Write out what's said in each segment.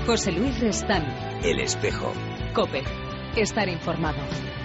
José Luis Restán. El Espejo. COPE. Estar informado.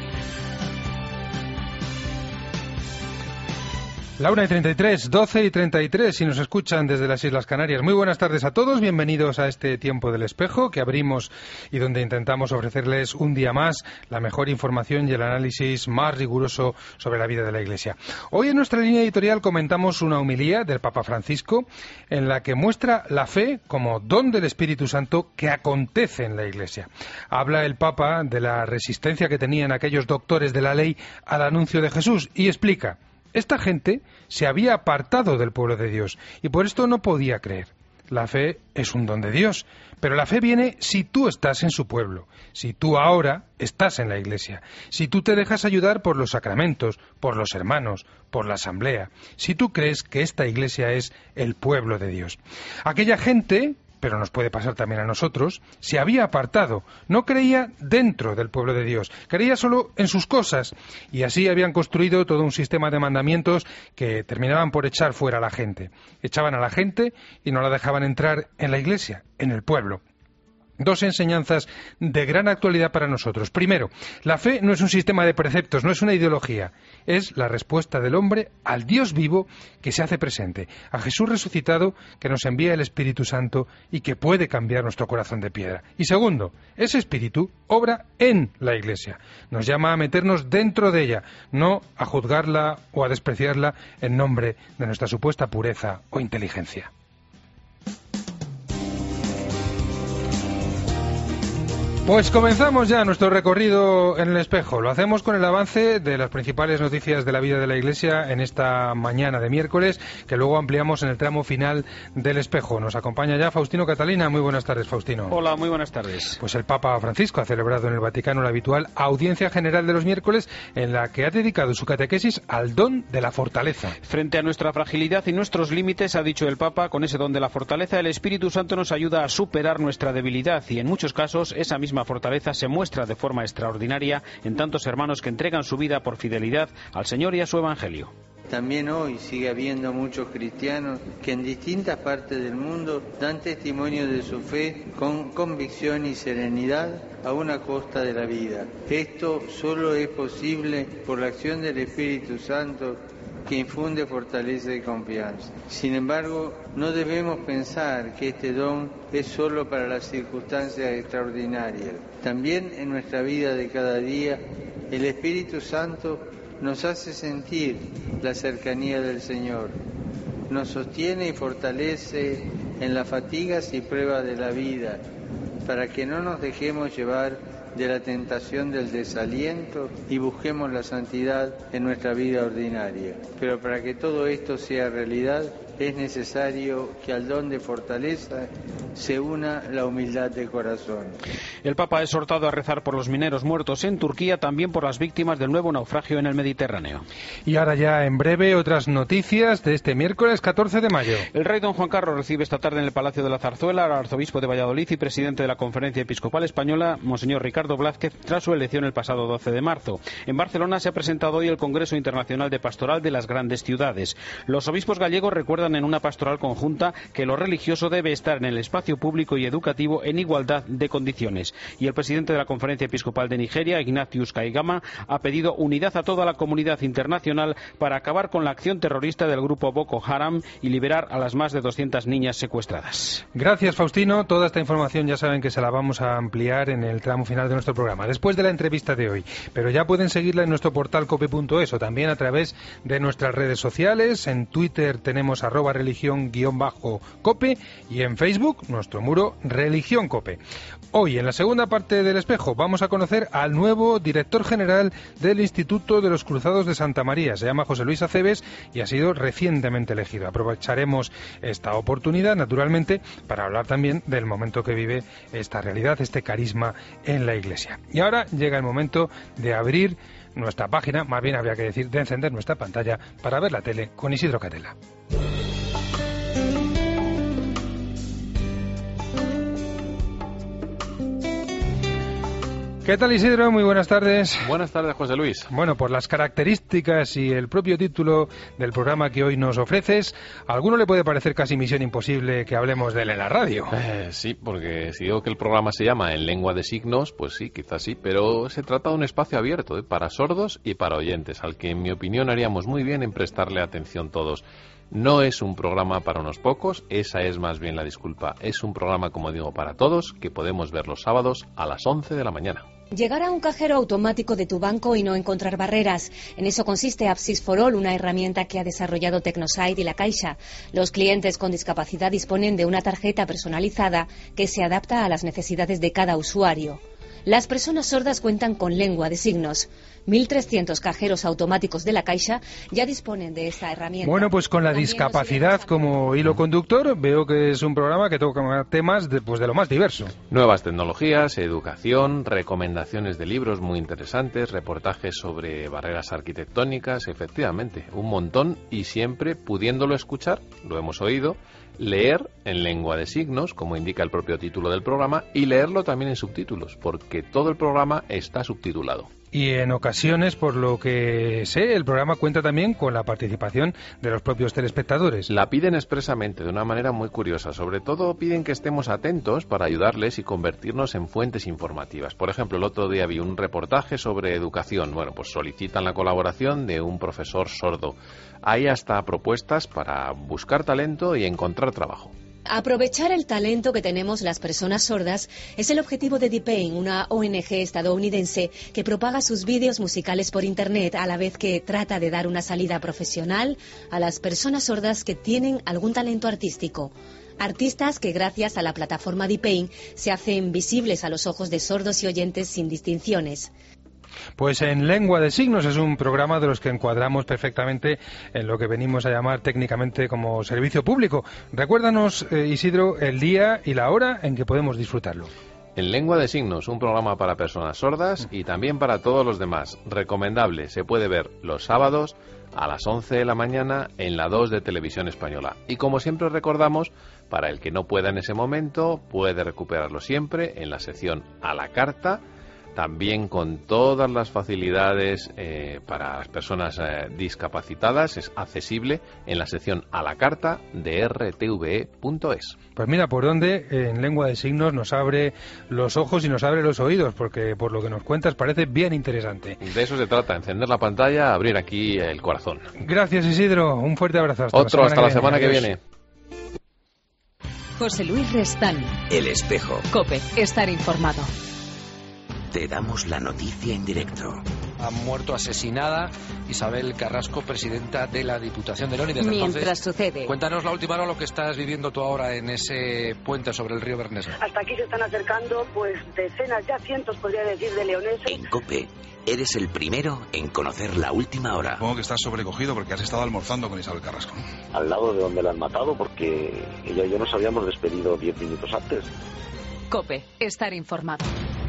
La 1:33, 12:33, si nos escuchan desde las Islas Canarias. Muy buenas tardes a todos, bienvenidos a este Tiempo del Espejo que abrimos y donde intentamos ofrecerles un día más la mejor información y el análisis más riguroso sobre la vida de la Iglesia. Hoy en nuestra línea editorial comentamos una homilía del Papa Francisco en la que muestra la fe como don del Espíritu Santo que acontece en la Iglesia. Habla el Papa de la resistencia que tenían aquellos doctores de la ley al anuncio de Jesús y explica: esta gente se había apartado del pueblo de Dios y por esto no podía creer. La fe es un don de Dios, pero la fe viene si tú estás en su pueblo, si tú ahora estás en la Iglesia, si tú te dejas ayudar por los sacramentos, por los hermanos, por la asamblea, si tú crees que esta Iglesia es el pueblo de Dios. Aquella gente, pero nos puede pasar también a nosotros, se había apartado, no creía dentro del pueblo de Dios, creía solo en sus cosas, y así habían construido todo un sistema de mandamientos que terminaban por echar fuera a la gente. Echaban a la gente y no la dejaban entrar en la Iglesia, en el pueblo. Dos enseñanzas de gran actualidad para nosotros. Primero, la fe no es un sistema de preceptos, no es una ideología. Es la respuesta del hombre al Dios vivo que se hace presente, a Jesús resucitado que nos envía el Espíritu Santo y que puede cambiar nuestro corazón de piedra. Y segundo, ese Espíritu obra en la Iglesia. Nos llama a meternos dentro de ella, no a juzgarla o a despreciarla en nombre de nuestra supuesta pureza o inteligencia. Pues comenzamos ya nuestro recorrido en el espejo. Lo hacemos con el avance de las principales noticias de la vida de la Iglesia en esta mañana de miércoles, que luego ampliamos en el tramo final del espejo. Nos acompaña ya Faustino Catalina. Muy buenas tardes, Faustino. Hola, muy buenas tardes. Pues el Papa Francisco ha celebrado en el Vaticano la habitual audiencia general de los miércoles, en la que ha dedicado su catequesis al don de la fortaleza. Frente a nuestra fragilidad y nuestros límites, ha dicho el Papa, con ese don de la fortaleza, el Espíritu Santo nos ayuda a superar nuestra debilidad y en muchos casos esa misma fortaleza se muestra de forma extraordinaria en tantos hermanos que entregan su vida por fidelidad al Señor y a su Evangelio. También hoy sigue habiendo muchos cristianos que en distintas partes del mundo dan testimonio de su fe con convicción y serenidad a una costa de la vida. Esto solo es posible por la acción del Espíritu Santo que infunde fortaleza y confianza. Sin embargo, no debemos pensar que este don es solo para las circunstancias extraordinarias. También en nuestra vida de cada día, el Espíritu Santo nos hace sentir la cercanía del Señor. Nos sostiene y fortalece en las fatigas y pruebas de la vida, para que no nos dejemos llevar de la tentación del desaliento y busquemos la santidad en nuestra vida ordinaria. Pero para que todo esto sea realidad, es necesario que al don de fortaleza se una la humildad de corazón. El Papa ha exhortado a rezar por los mineros muertos en Turquía, también por las víctimas del nuevo naufragio en el Mediterráneo. Y ahora ya en breve otras noticias de este miércoles 14 de mayo. El rey don Juan Carlos recibe esta tarde en el Palacio de la Zarzuela al arzobispo de Valladolid y presidente de la Conferencia Episcopal Española, monseñor Ricardo Blázquez, tras su elección el pasado 12 de marzo. En Barcelona se ha presentado hoy el Congreso Internacional de Pastoral de las Grandes Ciudades. Los obispos gallegos recuerdan en una pastoral conjunta que lo religioso debe estar en el espacio público y educativo en igualdad de condiciones. Y el presidente de la Conferencia Episcopal de Nigeria, Ignatius Kaigama, ha pedido unidad a toda la comunidad internacional para acabar con la acción terrorista del grupo Boko Haram y liberar a las más de 200 niñas secuestradas. Gracias, Faustino. Toda esta información ya saben que se la vamos a ampliar en el tramo final de nuestro programa, después de la entrevista de hoy. Pero ya pueden seguirla en nuestro portal cope.es o también a través de nuestras redes sociales. En Twitter tenemos @religión_cope y en Facebook nuestro muro Religión Cope. Hoy, en la segunda parte del espejo, vamos a conocer al nuevo director general del Instituto de los Cruzados de Santa María. Se llama José Luis Aceves y ha sido recientemente elegido. Aprovecharemos esta oportunidad, naturalmente, para hablar también del momento que vive esta realidad, este carisma en la Iglesia. Y ahora llega el momento de abrir nuestra página, más bien habría que decir de encender nuestra pantalla para ver la tele con Isidro Catela. ¿Qué tal, Isidro? Muy buenas tardes. Buenas tardes, José Luis. Bueno, por las características y el propio título del programa que hoy nos ofreces, a alguno le puede parecer casi misión imposible que hablemos de él en la radio. Sí, porque si digo que el programa se llama En Lengua de Signos, pues sí, quizás sí, pero se trata de un espacio abierto para sordos y para oyentes, al que en mi opinión haríamos muy bien en prestarle atención todos. No es un programa para unos pocos, esa es más bien la disculpa. Es un programa, como digo, para todos, que podemos ver los sábados a las 11 de la mañana. Llegar a un cajero automático de tu banco y no encontrar barreras. En eso consiste Apsis for All, una herramienta que ha desarrollado Tecnosite y La Caixa. Los clientes con discapacidad disponen de una tarjeta personalizada que se adapta a las necesidades de cada usuario. Las personas sordas cuentan con lengua de signos. 1.300 cajeros automáticos de La Caixa ya disponen de esta herramienta. Bueno, pues con la discapacidad como hilo conductor, veo que es un programa que toca temas de lo más diverso. Nuevas tecnologías, educación, recomendaciones de libros muy interesantes, reportajes sobre barreras arquitectónicas, efectivamente, un montón, y siempre pudiéndolo escuchar, lo hemos oído, leer en lengua de signos, como indica el propio título del programa, y leerlo también en subtítulos, porque todo el programa está subtitulado. Y en ocasiones, por lo que sé, el programa cuenta también con la participación de los propios telespectadores. La piden expresamente, de una manera muy curiosa. Sobre todo piden que estemos atentos para ayudarles y convertirnos en fuentes informativas. Por ejemplo, el otro día vi un reportaje sobre educación. Bueno, pues solicitan la colaboración de un profesor sordo. Hay hasta propuestas para buscar talento y encontrar trabajo. Aprovechar el talento que tenemos las personas sordas es el objetivo de D-Pain, una ONG estadounidense que propaga sus vídeos musicales por Internet a la vez que trata de dar una salida profesional a las personas sordas que tienen algún talento artístico. Artistas que gracias a la plataforma D-Pain se hacen visibles a los ojos de sordos y oyentes sin distinciones. Pues En Lengua de Signos es un programa de los que encuadramos perfectamente en lo que venimos a llamar técnicamente como servicio público. Recuérdanos, Isidro, el día y la hora en que podemos disfrutarlo. En Lengua de Signos, un programa para personas sordas y también para todos los demás. Recomendable, se puede ver los sábados a las 11 de la mañana en la 2 de Televisión Española. Y como siempre recordamos, para el que no pueda en ese momento, puede recuperarlo siempre en la sección A la Carta, también con todas las facilidades para las personas discapacitadas. Es accesible en la sección A la Carta de rtve.es. Pues mira, por dónde En Lengua de Signos nos abre los ojos y nos abre los oídos, porque por lo que nos cuentas parece bien interesante. De eso se trata, encender la pantalla, abrir aquí el corazón. Gracias, Isidro, un fuerte abrazo. Hasta la semana que viene. José Luis Restán. El Espejo. COPE. Estar informado. Te damos la noticia en directo. Ha muerto asesinada Isabel Carrasco, presidenta de la Diputación de León. Y desde Mientras entonces, sucede. Cuéntanos la última hora, lo que estás viviendo tú ahora en ese puente sobre el río Bernesga. Hasta aquí se están acercando pues decenas, ya cientos podría decir, de leoneses. En COPE eres el primero en conocer la última hora. Supongo que estás sobrecogido porque has estado almorzando con Isabel Carrasco. Al lado de donde la han matado, porque ella y yo nos habíamos despedido 10 minutos antes. COPE. Estar informado.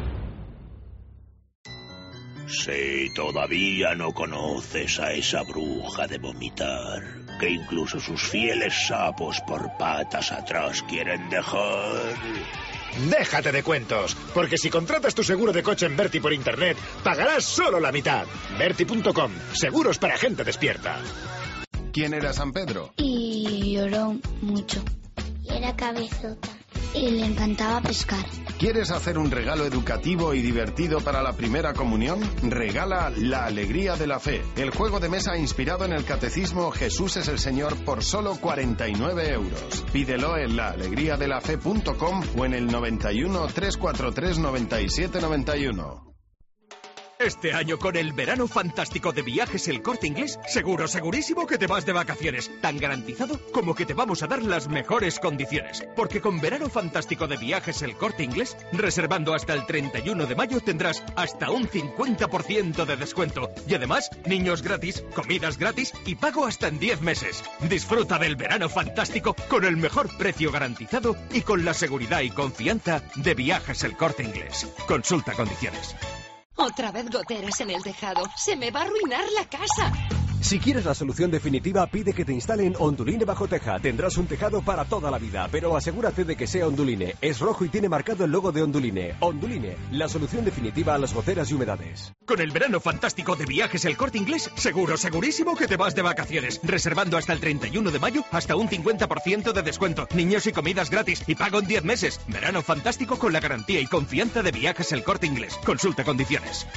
Si todavía no conoces a esa bruja de vomitar, que incluso sus fieles sapos por patas atrás quieren dejar... Déjate de cuentos, porque si contratas tu seguro de coche en Berti por internet, pagarás solo la mitad. Berti.com, seguros para gente despierta. ¿Quién era San Pedro? Y lloró mucho. Y era cabezota. Y le encantaba pescar. ¿Quieres hacer un regalo educativo y divertido para la primera comunión? Regala La Alegría de la Fe, el juego de mesa inspirado en el catecismo Jesús es el Señor por solo 49 euros. Pídelo en laalegriadelafe.com o en el 91 343 97 91. Este año con el verano fantástico de Viajes El Corte Inglés, segurísimo que te vas de vacaciones. Tan garantizado como que te vamos a dar las mejores condiciones. Porque con verano fantástico de Viajes El Corte Inglés, reservando hasta el 31 de mayo tendrás hasta un 50% de descuento. Y además, niños gratis, comidas gratis y pago hasta en 10 meses. Disfruta del verano fantástico con el mejor precio garantizado y con la seguridad y confianza de Viajes El Corte Inglés. Consulta condiciones. Otra vez goteras en el tejado. Se me va a arruinar la casa. Si quieres la solución definitiva, pide que te instalen Onduline bajo teja. Tendrás un tejado para toda la vida, pero asegúrate de que sea Onduline. Es rojo y tiene marcado el logo de Onduline. Onduline, la solución definitiva a las goteras y humedades. Con el verano fantástico de Viajes El Corte Inglés, segurísimo que te vas de vacaciones. Reservando hasta el 31 de mayo, hasta un 50% de descuento. Niños y comidas gratis y pago en 10 meses. Verano fantástico con la garantía y confianza de Viajes El Corte Inglés. Consulta condiciones.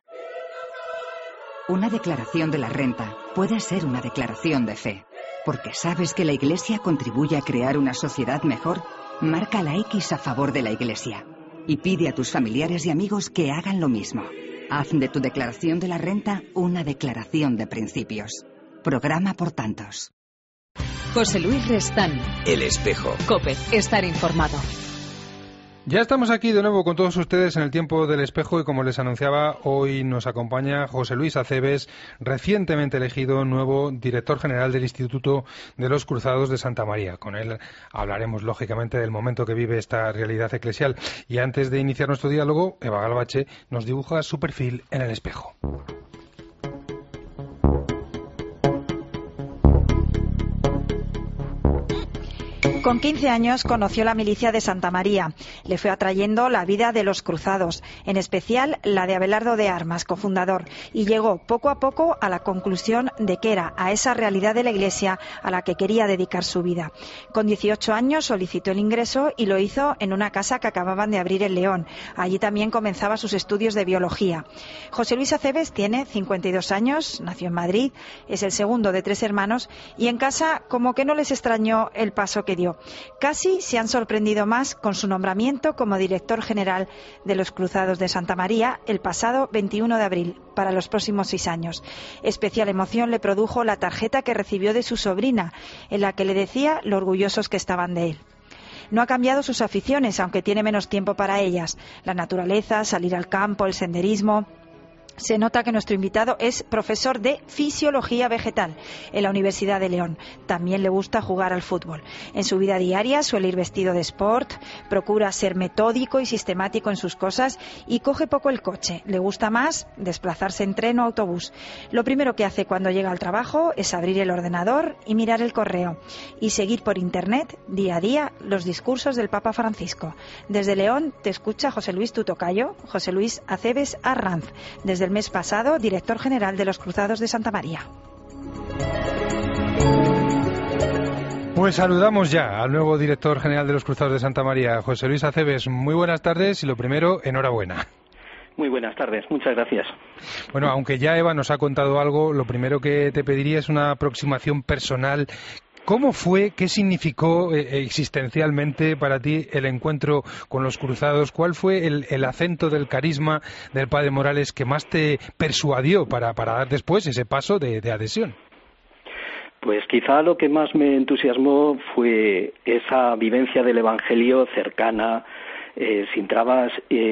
Una declaración de la renta puede ser una declaración de fe. Porque sabes que la Iglesia contribuye a crear una sociedad mejor, marca la X a favor de la Iglesia. Y pide a tus familiares y amigos que hagan lo mismo. Haz de tu declaración de la renta una declaración de principios. Programa por tantos. José Luis Restán. El Espejo. COPE. Estar informado. Ya estamos aquí de nuevo con todos ustedes en el tiempo del espejo y como les anunciaba, hoy nos acompaña José Luis Acebes, recientemente elegido nuevo director general del Instituto de los Cruzados de Santa María. Con él hablaremos lógicamente del momento que vive esta realidad eclesial. Y antes de iniciar nuestro diálogo, Eva Galvache nos dibuja su perfil en el espejo. Con 15 años conoció la milicia de Santa María. Le fue atrayendo la vida de los cruzados, en especial la de Abelardo de Armas, cofundador, y llegó poco a poco a la conclusión de que era a esa realidad de la Iglesia a la que quería dedicar su vida. Con 18 años solicitó el ingreso y lo hizo en una casa que acababan de abrir en León. Allí también comenzaba sus estudios de biología. José Luis Acebes tiene 52 años, nació en Madrid, es el segundo de 3 hermanos y en casa como que no les extrañó el paso que dio. Casi se han sorprendido más con su nombramiento como director general de los Cruzados de Santa María el pasado 21 de abril, para los próximos 6 años. Especial emoción le produjo la tarjeta que recibió de su sobrina, en la que le decía lo orgullosos que estaban de él. No ha cambiado sus aficiones, aunque tiene menos tiempo para ellas. La naturaleza, salir al campo, el senderismo. Se nota que nuestro invitado es profesor de Fisiología Vegetal en la Universidad de León. También le gusta jugar al fútbol. En su vida diaria suele ir vestido de sport, procura ser metódico y sistemático en sus cosas y coge poco el coche. Le gusta más desplazarse en tren o autobús. Lo primero que hace cuando llega al trabajo es abrir el ordenador y mirar el correo y seguir por internet día a día los discursos del Papa Francisco. Desde León te escucha José Luis, tu tocayo, José Luis Acebes Arranz. Desde el mes pasado, director general de los Cruzados de Santa María. Pues saludamos ya al nuevo director general de los Cruzados de Santa María, José Luis Acebes. Muy buenas tardes y lo primero, enhorabuena. Muy buenas tardes, muchas gracias. Bueno, aunque ya Eva nos ha contado algo, lo primero que te pediría es una aproximación personal. ¿Cómo fue, qué significó existencialmente para ti el encuentro con los Cruzados? ¿Cuál fue el acento del carisma del padre Morales que más te persuadió para dar después ese paso de adhesión? Pues quizá lo que más me entusiasmó fue esa vivencia del Evangelio cercana, sin trabas,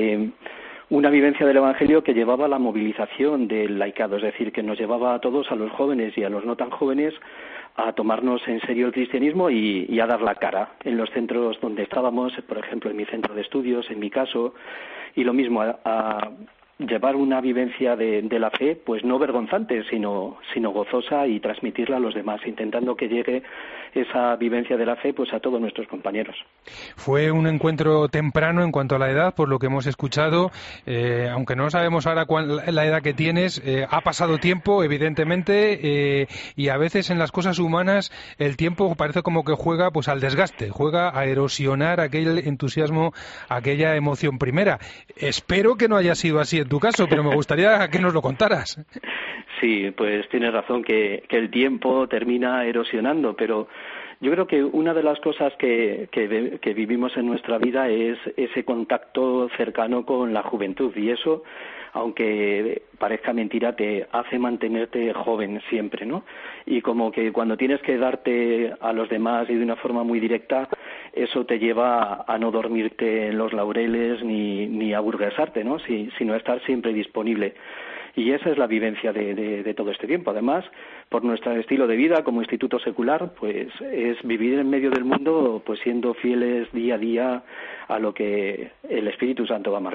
una vivencia del Evangelio que llevaba a la movilización del laicado, es decir, que nos llevaba a todos, a los jóvenes y a los no tan jóvenes, a tomarnos en serio el cristianismo y a dar la cara en los centros donde estábamos, por ejemplo, en mi centro de estudios, en mi caso, y lo mismo, a llevar una vivencia de la fe, pues no vergonzante, sino gozosa y transmitirla a los demás, intentando que llegue esa vivencia de la fe pues a todos nuestros compañeros. Fue un encuentro temprano en cuanto a la edad, por lo que hemos escuchado, aunque no sabemos ahora la edad que tienes, ha pasado tiempo, evidentemente, y a veces en las cosas humanas el tiempo parece como que juega pues al desgaste, juega a erosionar aquel entusiasmo, aquella emoción primera. Espero que no haya sido así en tu caso, pero me gustaría que nos lo contaras. Sí, pues tienes razón que el tiempo termina erosionando, pero yo creo que una de las cosas que vivimos en nuestra vida es ese contacto cercano con la juventud, y eso, aunque parezca mentira, te hace mantenerte joven siempre, ¿no? Y como que cuando tienes que darte a los demás y de una forma muy directa, eso te lleva a no dormirte en los laureles ni a aburguesarte, ¿no? Sino a estar siempre disponible. Y esa es la vivencia de todo este tiempo. Además, por nuestro estilo de vida como instituto secular, pues es vivir en medio del mundo, pues siendo fieles día a día a lo que el Espíritu Santo va marcando.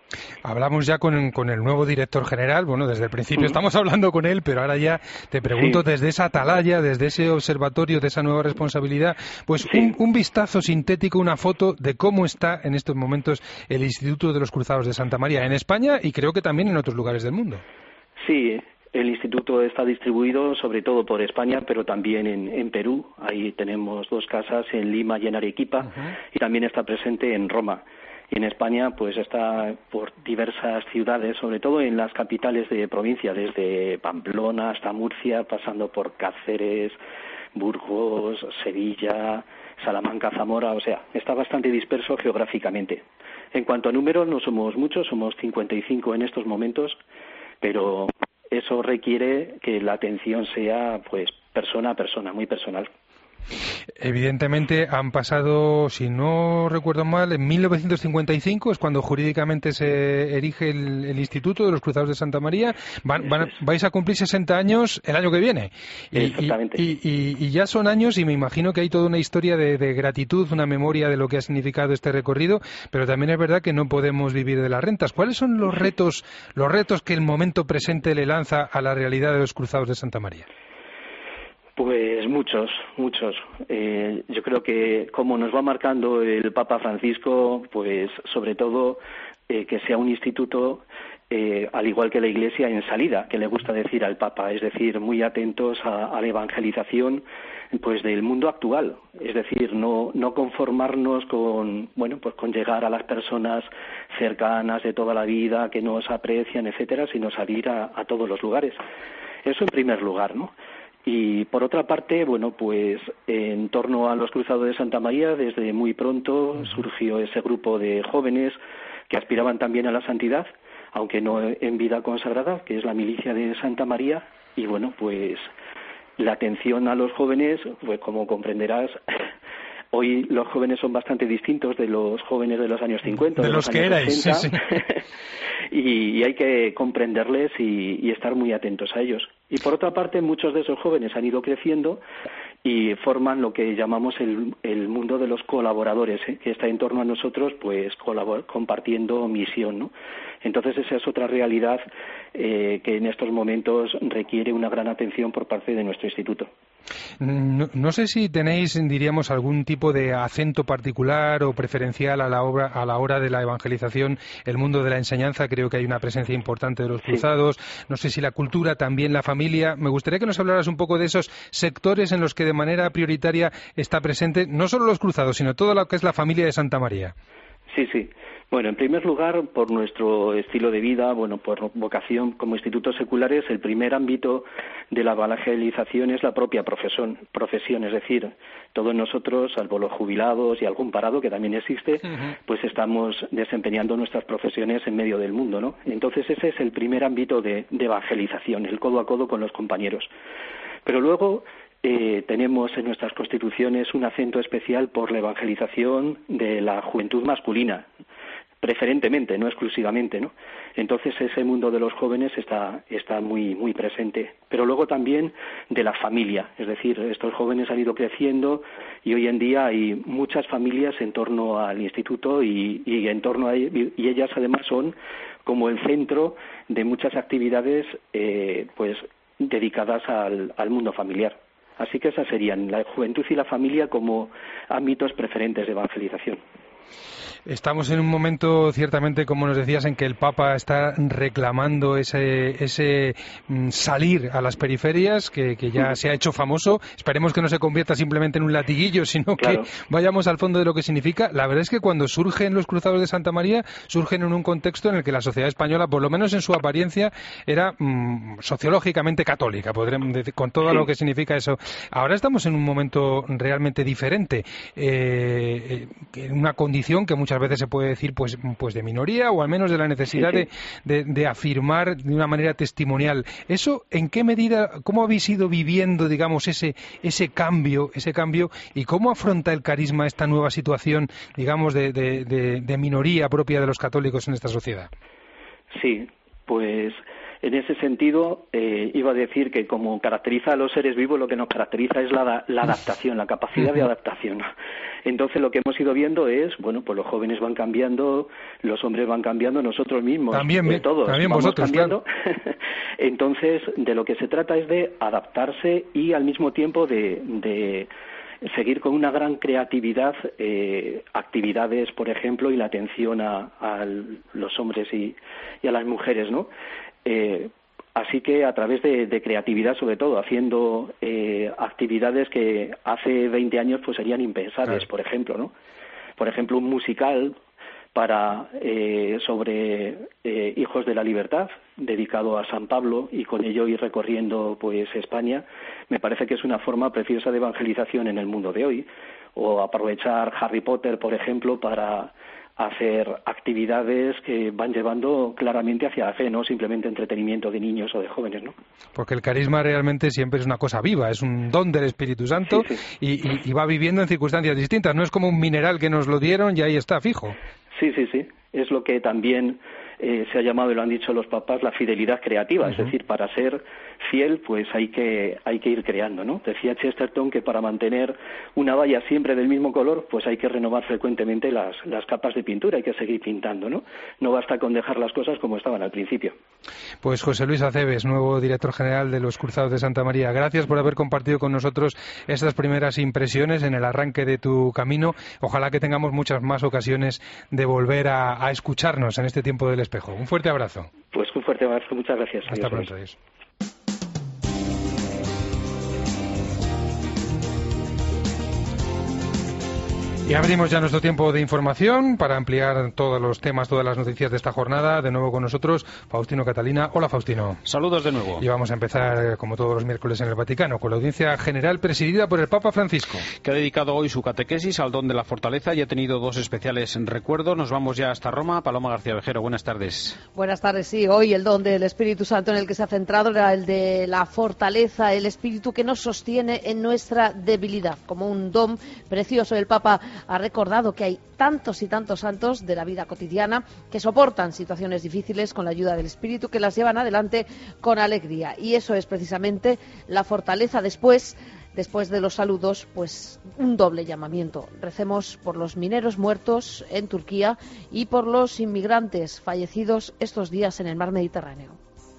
Hablamos ya con el nuevo director general. Bueno, desde el principio estamos hablando con él, pero ahora ya te pregunto desde esa atalaya, desde ese observatorio, de esa nueva responsabilidad, pues un vistazo sintético, una foto de cómo está en estos momentos el Instituto de los Cruzados de Santa María en España y creo que también en otros lugares del mundo. Sí, el instituto está distribuido sobre todo por España, pero también en Perú. Ahí tenemos 2 casas, en Lima y en Arequipa, y también está presente en Roma. Y en España pues está por diversas ciudades, sobre todo en las capitales de provincia, desde Pamplona hasta Murcia, pasando por Cáceres, Burgos, Sevilla, Salamanca, Zamora, o sea, está bastante disperso geográficamente. En cuanto a números, no somos muchos, somos 55 en estos momentos, pero eso requiere que la atención sea pues persona a persona, muy personal. Evidentemente han pasado, si no recuerdo mal, en 1955 es cuando jurídicamente se erige el Instituto de los Cruzados de Santa María. Vais a cumplir 60 años el año que viene. Exactamente. Y ya son años y me imagino que hay toda una historia de gratitud, una memoria de lo que ha significado este recorrido, pero también es verdad que no podemos vivir de las rentas. ¿Cuáles son los retos que el momento presente le lanza a la realidad de los Cruzados de Santa María? Pues muchos. Yo creo que como nos va marcando el Papa Francisco, pues sobre todo que sea un instituto, al igual que la Iglesia, en salida, que le gusta decir al Papa, es decir, muy atentos a la evangelización pues del mundo actual, es decir, no conformarnos con llegar a las personas cercanas de toda la vida que nos aprecian, etcétera, sino salir a todos los lugares. Eso en primer lugar, ¿no? Y por otra parte, pues en torno a los Cruzados de Santa María, desde muy pronto surgió ese grupo de jóvenes que aspiraban también a la santidad, aunque no en vida consagrada, que es la milicia de Santa María, y pues la atención a los jóvenes, pues como comprenderás, hoy los jóvenes son bastante distintos de los jóvenes de los años 50, de los que erais, 60, sí. y hay que comprenderles y estar muy atentos a ellos. Y por otra parte, muchos de esos jóvenes han ido creciendo y forman lo que llamamos el mundo de los colaboradores, que está en torno a nosotros, pues compartiendo misión, ¿no? Entonces esa es otra realidad que en estos momentos requiere una gran atención por parte de nuestro instituto. No sé si tenéis, diríamos, algún tipo de acento particular o preferencial a la hora de la evangelización, el mundo de la enseñanza. Creo que hay una presencia importante de los cruzados. No sé si la cultura, también la familia. Me gustaría que nos hablaras un poco de esos sectores en los que de manera prioritaria está presente no solo los cruzados, sino todo lo que es la familia de Santa María. Sí. Bueno, en primer lugar, por nuestro estilo de vida, por vocación como institutos seculares, el primer ámbito de la evangelización es la propia profesión, es decir, todos nosotros, salvo los jubilados y algún parado que también existe, pues estamos desempeñando nuestras profesiones en medio del mundo, ¿no? Entonces ese es el primer ámbito de evangelización, el codo a codo con los compañeros. Pero luego tenemos en nuestras constituciones un acento especial por la evangelización de la juventud masculina, preferentemente, no exclusivamente, ¿no? Entonces ese mundo de los jóvenes está muy muy presente, pero luego también de la familia, es decir, estos jóvenes han ido creciendo y hoy en día hay muchas familias en torno al instituto y en torno a y ellas además son como el centro de muchas actividades pues dedicadas al mundo familiar. Así que esas serían la juventud y la familia como ámbitos preferentes de evangelización. Estamos en un momento, ciertamente, como nos decías, en que el Papa está reclamando ese salir a las periferias, que ya se ha hecho famoso. Esperemos que no se convierta simplemente en un latiguillo, sino que vayamos al fondo de lo que significa. La verdad es que cuando surgen los Cruzados de Santa María, surgen en un contexto en el que la sociedad española, por lo menos en su apariencia, era sociológicamente católica, podríamos decir, con todo lo que significa eso. Ahora estamos en un momento realmente diferente, en una condición que muchas veces se puede decir pues de minoría, o al menos de la necesidad de afirmar de una manera testimonial. ¿Eso en qué medida, cómo habéis ido viviendo, digamos, ese cambio, y cómo afronta el carisma esta nueva situación, digamos, de minoría propia de los católicos en esta sociedad? Sí, pues En ese sentido, iba a decir que como caracteriza a los seres vivos, lo que nos caracteriza es la adaptación, la capacidad de adaptación. Entonces, lo que hemos ido viendo es, bueno, pues los jóvenes van cambiando, los hombres van cambiando, nosotros mismos, todos también vamos vosotros, cambiando. Claro. Entonces, de lo que se trata es de adaptarse y al mismo tiempo de seguir con una gran creatividad actividades, por ejemplo, y la atención a los hombres y a las mujeres, ¿no? Así que a través de creatividad, sobre todo, haciendo actividades que hace 20 años pues serían impensables, por ejemplo, ¿no? Por ejemplo, un musical sobre Hijos de la Libertad, dedicado a San Pablo, y con ello ir recorriendo pues España, me parece que es una forma preciosa de evangelización en el mundo de hoy. O aprovechar Harry Potter, por ejemplo, para hacer actividades que van llevando claramente hacia la fe, no simplemente entretenimiento de niños o de jóvenes, ¿no? Porque el carisma realmente siempre es una cosa viva, es un don del Espíritu Santo, y va viviendo en circunstancias distintas, no es como un mineral que nos lo dieron y ahí está, fijo. Sí, es lo que también se ha llamado, y lo han dicho los papas, la fidelidad creativa, es decir, para ser fiel pues hay que ir creando, ¿no? Decía Chesterton que para mantener una valla siempre del mismo color pues hay que renovar frecuentemente las capas de pintura, hay que seguir pintando, ¿no? No basta con dejar las cosas como estaban al principio. Pues José Luis Aceves, nuevo director general de los Cruzados de Santa María, gracias por haber compartido con nosotros estas primeras impresiones en el arranque de tu camino. Ojalá que tengamos muchas más ocasiones de volver a escucharnos en este tiempo del espejo. Un fuerte abrazo. Pues un fuerte abrazo, muchas gracias. Hasta pronto. Adiós. Y abrimos ya nuestro tiempo de información para ampliar todos los temas, todas las noticias de esta jornada. De nuevo con nosotros, Faustino Catalina. Hola, Faustino. Saludos de nuevo. Y vamos a empezar, como todos los miércoles en el Vaticano, con la audiencia general presidida por el Papa Francisco, que ha dedicado hoy su catequesis al don de la fortaleza y ha tenido dos especiales recuerdos. Nos vamos ya hasta Roma. Paloma García Vejero, buenas tardes. Buenas tardes, sí. Hoy el don del Espíritu Santo en el que se ha centrado era el de la fortaleza, el Espíritu que nos sostiene en nuestra debilidad. Como un don precioso, el Papa ha recordado que hay tantos y tantos santos de la vida cotidiana que soportan situaciones difíciles con la ayuda del Espíritu, que las llevan adelante con alegría. Y eso es precisamente la fortaleza. Después de los saludos, pues un doble llamamiento. Recemos por los mineros muertos en Turquía y por los inmigrantes fallecidos estos días en el mar Mediterráneo.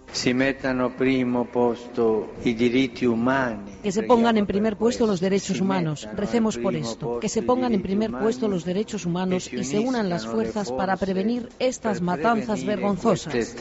Que se pongan en primer puesto los derechos humanos. Recemos por esto. Que se pongan en primer puesto los derechos humanos y se unan las fuerzas para prevenir estas matanzas vergonzosas.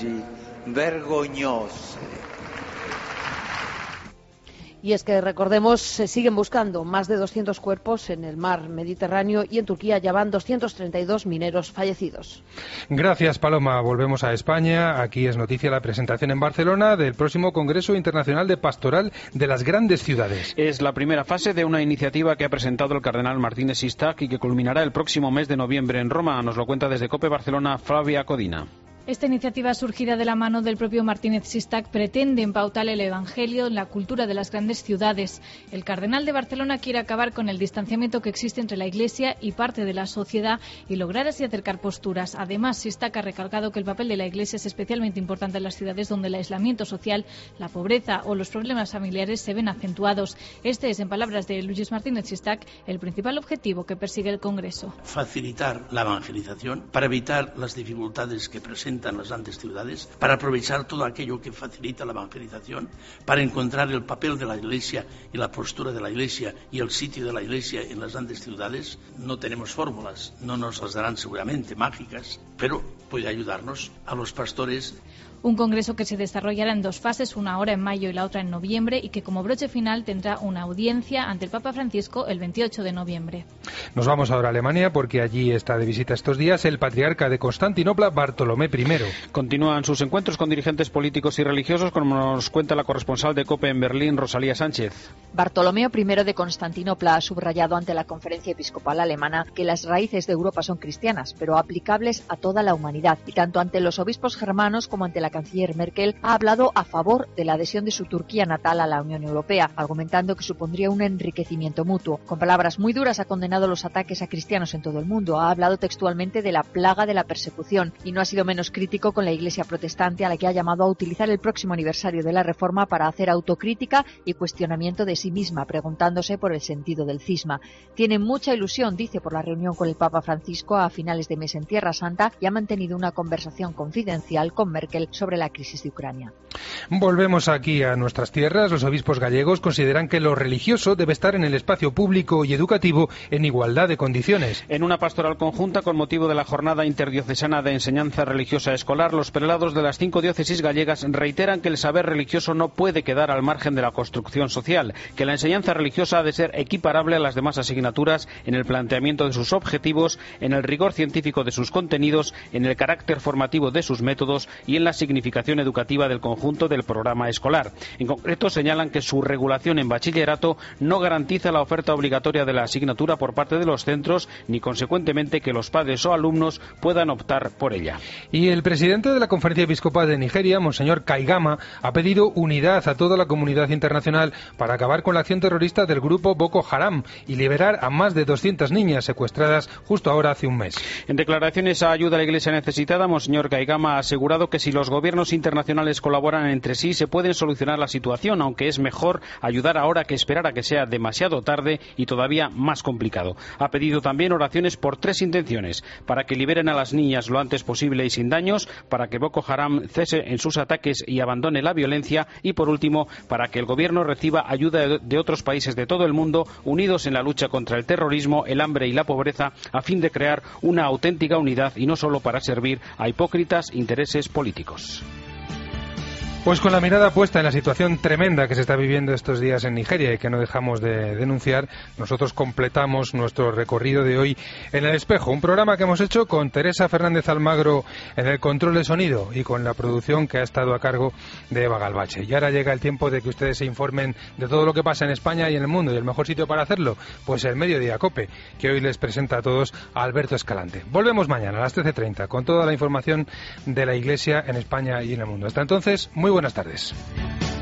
Y es que, recordemos, se siguen buscando más de 200 cuerpos en el mar Mediterráneo y en Turquía ya van 232 mineros fallecidos. Gracias, Paloma. Volvemos a España. Aquí es noticia la presentación en Barcelona del próximo Congreso Internacional de Pastoral de las Grandes Ciudades. Es la primera fase de una iniciativa que ha presentado el cardenal Martínez Sistac y que culminará el próximo mes de noviembre en Roma. Nos lo cuenta desde COPE Barcelona Flavia Codina. Esta iniciativa, surgida de la mano del propio Martínez Sistac, pretende empautar el Evangelio en la cultura de las grandes ciudades. El cardenal de Barcelona quiere acabar con el distanciamiento que existe entre la Iglesia y parte de la sociedad y lograr así acercar posturas. Además, Sistac ha recalcado que el papel de la Iglesia es especialmente importante en las ciudades donde el aislamiento social, la pobreza o los problemas familiares se ven acentuados. Este es, en palabras de Luis Martínez Sistac, el principal objetivo que persigue el Congreso. Facilitar la evangelización para evitar las dificultades que presentan las grandes ciudades, para aprovechar todo aquello que facilita la evangelización, para encontrar el papel de la Iglesia y la postura de la Iglesia y el sitio de la Iglesia en las grandes ciudades. No tenemos fórmulas, no nos las darán seguramente mágicas, pero puede ayudarnos a los pastores. Un congreso que se desarrollará en dos fases, una ahora en mayo y la otra en noviembre, y que como broche final tendrá una audiencia ante el Papa Francisco el 28 de noviembre. Nos vamos ahora a Alemania porque allí está de visita estos días el patriarca de Constantinopla, Bartolomé I. Continúan sus encuentros con dirigentes políticos y religiosos, como nos cuenta la corresponsal de COPE en Berlín, Rosalía Sánchez. Bartolomeo I de Constantinopla ha subrayado ante la Conferencia Episcopal Alemana que las raíces de Europa son cristianas, pero aplicables a toda la humanidad, y tanto ante los obispos germanos como ante la la canciller Merkel ha hablado a favor de la adhesión de su Turquía natal a la Unión Europea, argumentando que supondría un enriquecimiento mutuo. Con palabras muy duras ha condenado los ataques a cristianos en todo el mundo, ha hablado textualmente de la plaga de la persecución y no ha sido menos crítico con la Iglesia protestante, a la que ha llamado a utilizar el próximo aniversario de la Reforma para hacer autocrítica y cuestionamiento de sí misma, preguntándose por el sentido del cisma. Tiene mucha ilusión, dice, por la reunión con el Papa Francisco a finales de mes en Tierra Santa y ha mantenido una conversación confidencial con Merkel sobre la crisis de Ucrania. Volvemos aquí a nuestras tierras. Los obispos gallegos consideran que lo religioso debe estar en el espacio público y educativo en igualdad de condiciones. En una pastoral conjunta con motivo de la Jornada Interdiocesana de Enseñanza Religiosa Escolar, los prelados de las 5 diócesis gallegas reiteran que el saber religioso no puede quedar al margen de la construcción social, que la enseñanza religiosa ha de ser equiparable a las demás asignaturas en el planteamiento de sus objetivos, en el rigor científico de sus contenidos, en el carácter formativo de sus métodos y en la significación educativa del conjunto del programa escolar. En concreto, señalan que su regulación en bachillerato no garantiza la oferta obligatoria de la asignatura por parte de los centros, ni consecuentemente que los padres o alumnos puedan optar por ella. Y el presidente de la Conferencia Episcopal de Nigeria, Monseñor Kaigama, ha pedido unidad a toda la comunidad internacional para acabar con la acción terrorista del grupo Boko Haram y liberar a más de 200 niñas secuestradas justo ahora hace un mes. En declaraciones a ayuda a la Iglesia necesitada, Monseñor Kaigama ha asegurado que si los gobiernos internacionales colaboran entre sí se pueden solucionar la situación, aunque es mejor ayudar ahora que esperar a que sea demasiado tarde y todavía más complicado. Ha pedido también oraciones por 3 intenciones: para que liberen a las niñas lo antes posible y sin daños, para que Boko Haram cese en sus ataques y abandone la violencia y, por último, para que el gobierno reciba ayuda de otros países de todo el mundo unidos en la lucha contra el terrorismo, el hambre y la pobreza, a fin de crear una auténtica unidad y no solo para servir a hipócritas intereses políticos. Pues con la mirada puesta en la situación tremenda que se está viviendo estos días en Nigeria y que no dejamos de denunciar, nosotros completamos nuestro recorrido de hoy en El Espejo, un programa que hemos hecho con Teresa Fernández Almagro en el control de sonido y con la producción que ha estado a cargo de Eva Galvache. Y ahora llega el tiempo de que ustedes se informen de todo lo que pasa en España y en el mundo, y el mejor sitio para hacerlo, pues el Mediodía COPE, que hoy les presenta a todos a Alberto Escalante. Volvemos mañana a las 13:30 con toda la información de la Iglesia en España y en el mundo. Hasta entonces, muy buenas tardes.